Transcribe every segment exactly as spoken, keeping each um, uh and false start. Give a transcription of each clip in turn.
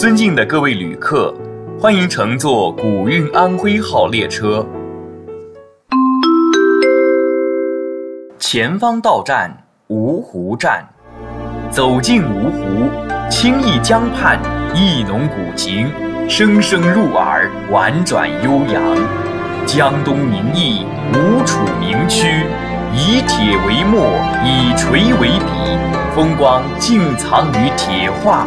尊敬的各位旅客，欢迎乘坐古运安徽号列车。前方到站芜湖站，走进芜湖，轻忆江畔，意浓古情，声声入耳，婉转悠扬。江东名邑，吴楚名区，以铁为墨，以锤为笔，风光尽藏于铁画。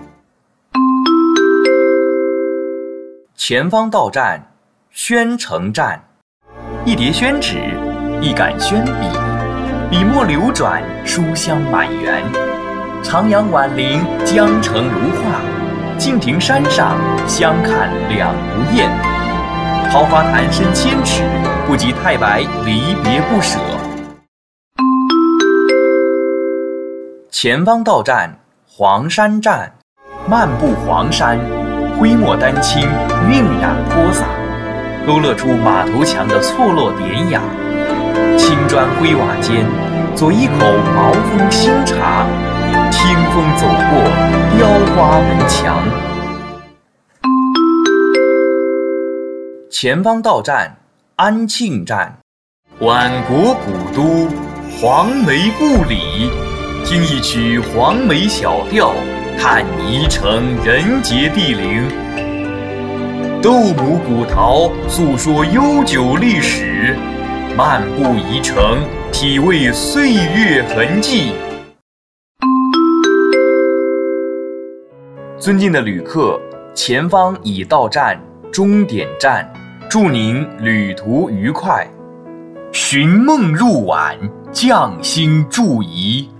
前方到站宣城站，一叠宣纸，一杆宣笔，笔墨流转，书香满园。徜徉宛陵，江城如画，敬亭山上，相看两不厌。桃花潭深千尺，不及太白离别不舍。前方到站黄山站，漫步黄山，挥墨丹青，晕染泼洒，勾勒出马头墙的错落典雅。青砖灰瓦间，左一口毛峰新茶，听风走过雕花门墙。前方到站安庆站，宛国古都，黄梅故里，听一曲黄梅小调，看宜城人杰地灵。斗母古陶，诉说悠久历史，漫步宜城，体味岁月痕迹。尊敬的旅客，前方已到站终点站，祝您旅途愉快。寻梦入晚，匠心铸仪。